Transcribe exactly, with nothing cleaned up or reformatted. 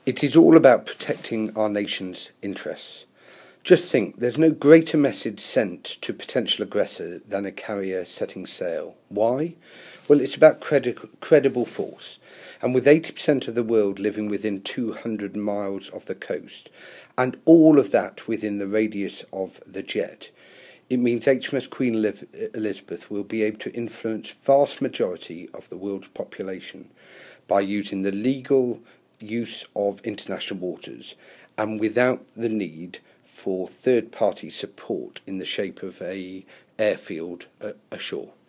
It is all about protecting our nation's interests. Just think, there's no greater message sent to a potential aggressor than a carrier setting sail. Why? Well, it's about credi- credible force. And with eighty percent of the world living within two hundred miles of the coast, and all of that within the radius of the jet, it means H M S Queen Elizabeth will be able to influence vast majority of the world's population by using the legal use of international waters and without the need for third-party support in the shape of a airfield uh, ashore.